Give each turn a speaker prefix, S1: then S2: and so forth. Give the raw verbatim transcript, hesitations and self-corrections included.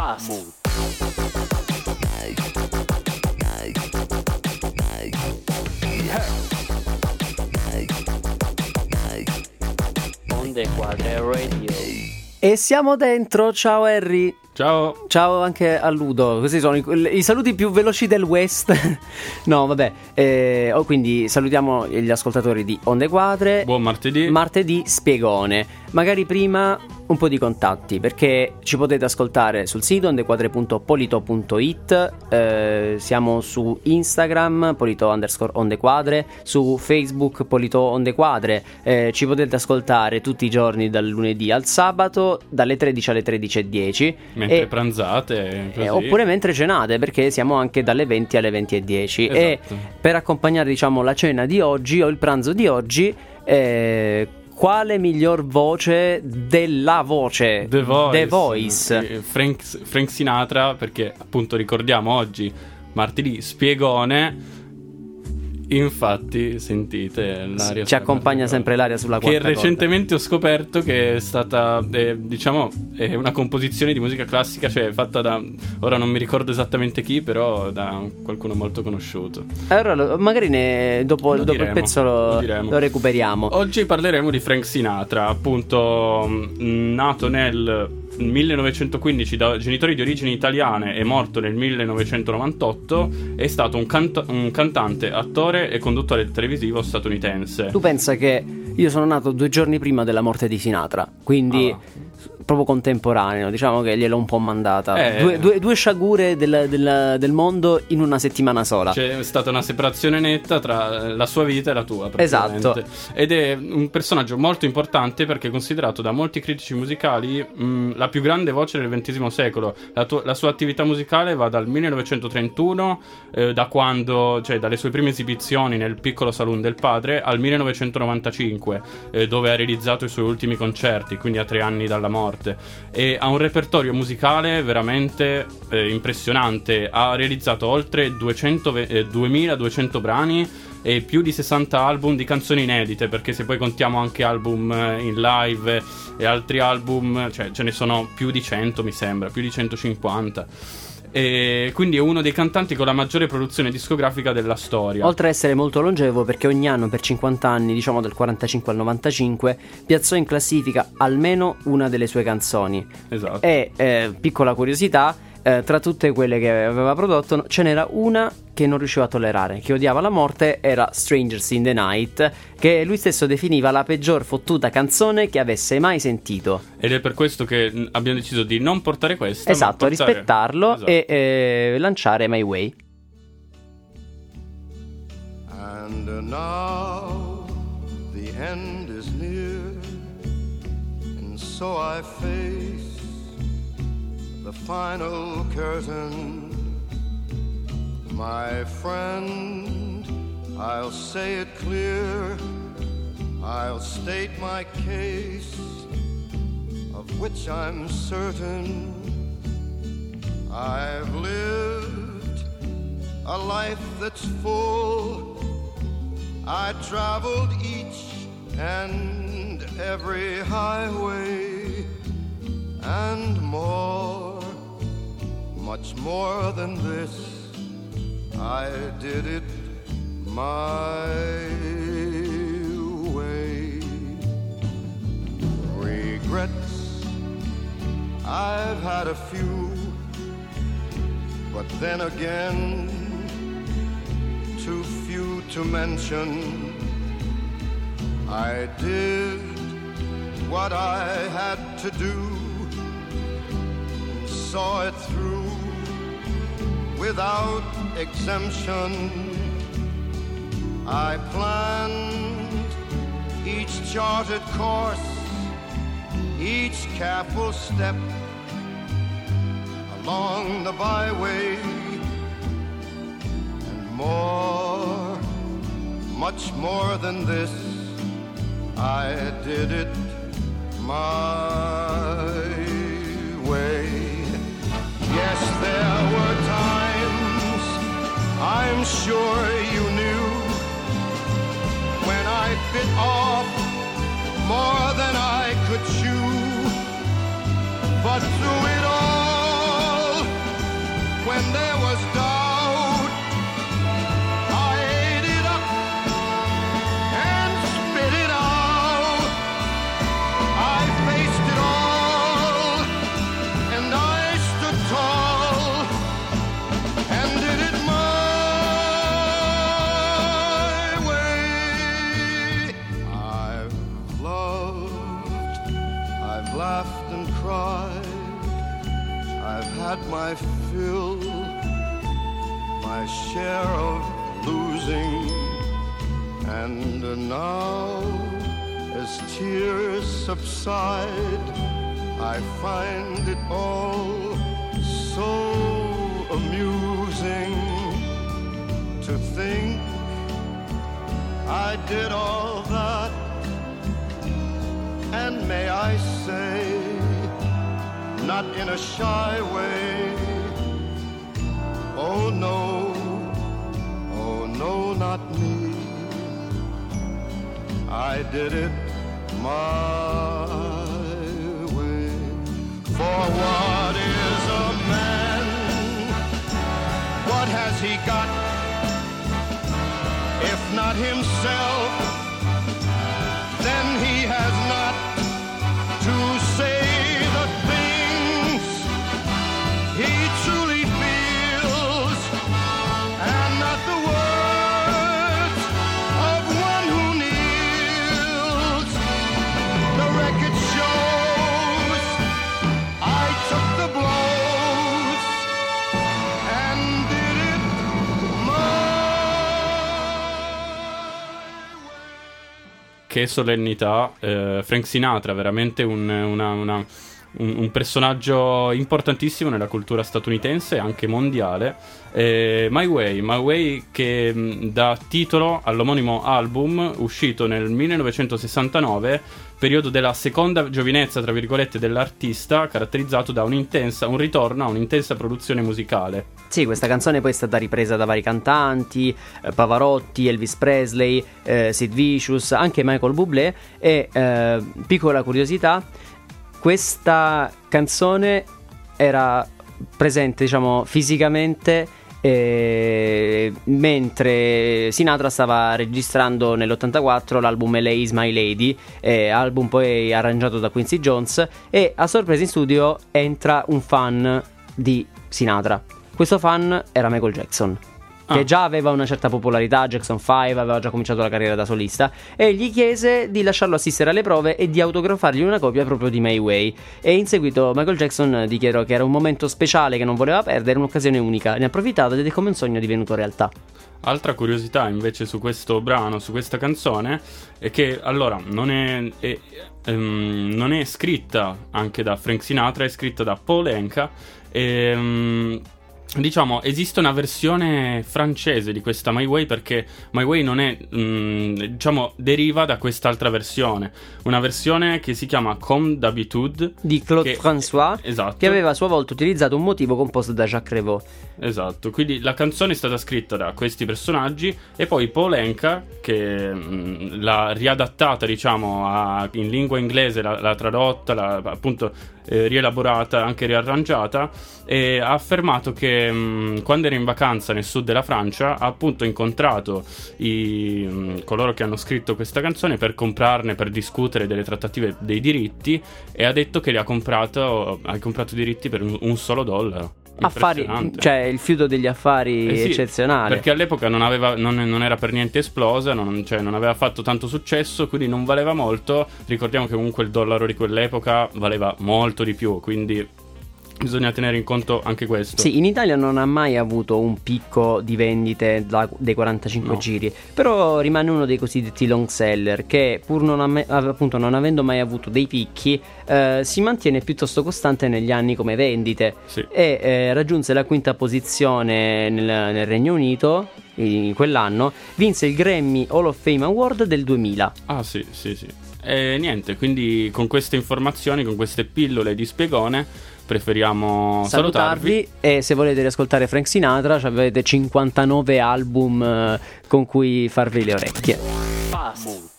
S1: Fast. Onde Quadre Radio.
S2: E siamo dentro, ciao Harry.
S3: Ciao.
S2: Ciao anche a Ludo. Questi sono i, i saluti più veloci del West. No, vabbè. Eh, oh, quindi salutiamo gli ascoltatori di Onde Quadre.
S3: Buon martedì.
S2: Martedì spiegone. Magari prima un po' di contatti, perché ci potete ascoltare sul sito ondequadre punto polito punto it, eh, siamo su Instagram polito underscore ondequadre, su Facebook polito ondequadre, eh, ci potete ascoltare tutti i giorni dal lunedì al sabato dalle tredici alle tredici e dieci
S3: mentre
S2: e,
S3: pranzate così.
S2: Eh, oppure mentre cenate, perché siamo anche dalle venti alle venti e dieci.
S3: Esatto.
S2: E per accompagnare, diciamo, la cena di oggi o il pranzo di oggi, eh, quale miglior voce della voce?
S3: The Voice,
S2: The Voice.
S3: Frank, Frank Sinatra, perché appunto ricordiamo oggi martedì spiegone. Infatti sentite l'aria,
S2: ci accompagna sempre l'aria sulla quarta
S3: che recentemente corda. Ho scoperto che è stata eh, diciamo è una composizione di musica classica, cioè fatta da, ora non mi ricordo esattamente chi, però da qualcuno molto conosciuto.
S2: Allora lo, magari ne, dopo,
S3: lo
S2: dopo
S3: diremo,
S2: il pezzo lo,
S3: lo,
S2: lo recuperiamo.
S3: Oggi parleremo di Frank Sinatra, appunto mh, nato nel millenovecentoquindici da genitori di origini italiane e morto nel millenovecentonovantotto. È stato un, canta- un cantante, attore e conduttore televisivo statunitense.
S2: Tu pensa che io sono nato due giorni prima della morte di Sinatra, quindi
S3: ah.
S2: proprio contemporaneo, diciamo che gliel'ho un po' mandata.
S3: eh.
S2: due, due, due sciagure del, del, del mondo in una settimana sola.
S3: C'è stata una separazione netta tra la sua vita e la tua,
S2: esatto.
S3: Ed è un personaggio molto importante perché è considerato da molti critici musicali mh, la più grande voce del ventesimo secolo. La, tu- la sua attività musicale va dal millenovecentotrentuno, eh, da quando, cioè dalle sue prime esibizioni nel piccolo saloon del padre, al millenovecentonovantacinque, eh, dove ha realizzato i suoi ultimi concerti, quindi a tre anni dalla morte. E ha un repertorio musicale veramente eh, impressionante. Ha realizzato oltre duecento, eh, duemiladuecento brani e più di sessanta album di canzoni inedite, perché se poi contiamo anche album eh, in live e altri album, cioè ce ne sono più di cento, mi sembra, più di centocinquanta. E quindi è uno dei cantanti con la maggiore produzione discografica della storia.
S2: Oltre a essere molto longevo, perché ogni anno per cinquanta anni, diciamo dal quarantacinque al novantacinque, piazzò in classifica almeno una delle sue canzoni.
S3: Esatto.
S2: E eh, piccola curiosità, eh, tra tutte quelle che aveva prodotto ce n'era una che non riusciva a tollerare, che odiava la morte, era Strangers in the Night, che lui stesso definiva la peggior fottuta canzone che avesse mai sentito.
S3: Ed è per questo che abbiamo deciso di non portare questa,
S2: esatto,
S3: ma portare...
S2: rispettarlo, esatto. E eh, lanciare My Way.
S4: And now the end is near, and so I face the final curtain. My friend, I'll say it clear, I'll state my case, of which I'm certain. I've lived a life that's full, I traveled each and every highway, and more, much more than this, I did it my way. Regrets, I've had a few, but then again, too few to mention. I did what I had to do, and saw it through without exemption. I planned each charted course, each careful step along the byway, and more, much more than this, I did it my way. Yes, there were times, I'm sure you knew, when I bit off more than I could chew. But through it all, and cried. I've had my fill, my share of losing, and now as tears subside, I find it all so amusing to think I did all that, and may I say, not in a shy way, oh no, oh no, not me, I did it my way. For what is a man? What has he got? If not himself, then he has not to say the things he truly feels, and not the words of one who kneels. The record shows I took the blows and did it my way.
S3: Che solennità, eh, Frank Sinatra, veramente un, una, una, un, un personaggio importantissimo nella cultura statunitense e anche mondiale. eh, My Way, My Way che mh, dà titolo all'omonimo album uscito nel millenovecentosessantanove, periodo della seconda giovinezza tra virgolette dell'artista, caratterizzato da un'intensa, un ritorno a un'intensa produzione musicale.
S2: Sì, questa canzone poi è stata ripresa da vari cantanti, eh, Pavarotti, Elvis Presley, eh, Sid Vicious, anche Michael Bublé. E eh, piccola curiosità, questa canzone era presente, diciamo, fisicamente eh, mentre Sinatra stava registrando nell'ottantaquattro l'album L A Is My Lady, eh, album poi arrangiato da Quincy Jones, e a sorpresa in studio entra un fan di Sinatra. Questo fan era Michael Jackson, che
S3: Ah.
S2: già aveva una certa popolarità, Jackson cinque, aveva già cominciato la carriera da solista, e gli chiese di lasciarlo assistere alle prove e di autografargli una copia proprio di My Way. E in seguito Michael Jackson dichiarò che era un momento speciale che non voleva perdere, un'occasione unica, ne ha approfittato ed è come un sogno divenuto realtà.
S3: Altra curiosità invece su questo brano, su questa canzone, è che allora non è, è, ehm, non è scritta anche da Frank Sinatra, è scritta da Paul Anka. E, um, diciamo, esiste una versione francese di questa My Way, perché My Way non è, mh, diciamo, deriva da quest'altra versione, una versione che si chiama Comme d'habitude
S2: Di Claude
S3: che-
S2: François,
S3: esatto,
S2: che aveva a sua volta utilizzato un motivo composto da Jacques Revaux.
S3: esatto. Quindi la canzone è stata scritta da questi personaggi e poi Paul Anka, che mh, l'ha riadattata, diciamo, a- in lingua inglese, l'ha, l'ha tradotta, l'ha appunto eh, rielaborata, anche riarrangiata, e ha affermato che mh, quando era in vacanza nel sud della Francia ha appunto incontrato i, mh, coloro che hanno scritto questa canzone per comprarne, per discutere delle trattative dei diritti, e ha detto che li ha comprato, ha comprato i diritti per un, un solo dollaro.
S2: Affari,
S3: Impressionante.
S2: cioè il fiuto degli affari
S3: Eh sì,
S2: eccezionale.
S3: perché all'epoca non, aveva, non, non era per niente esplosa, non, cioè non aveva fatto tanto successo, quindi non valeva molto. Ricordiamo che comunque il dollaro di quell'epoca valeva molto di più, quindi bisogna tenere in conto anche questo.
S2: Sì, in Italia non ha mai avuto un picco di vendite da- dei quarantacinque
S3: No.
S2: giri, però rimane uno dei cosiddetti long seller che, pur non, amme- appunto, non avendo mai avuto dei picchi, eh, si mantiene piuttosto costante negli anni come vendite.
S3: Sì.
S2: E eh, raggiunse la quinta posizione nel, nel Regno Unito in quell'anno, vinse il Grammy Hall of Fame Award del duemila.
S3: Ah sì, sì, sì. E niente, quindi con queste informazioni, con queste pillole di spiegone, preferiamo salutarvi.
S2: salutarvi, e se volete riascoltare Frank Sinatra avete cinquantanove album eh, con cui farvi le orecchie.
S1: Fast.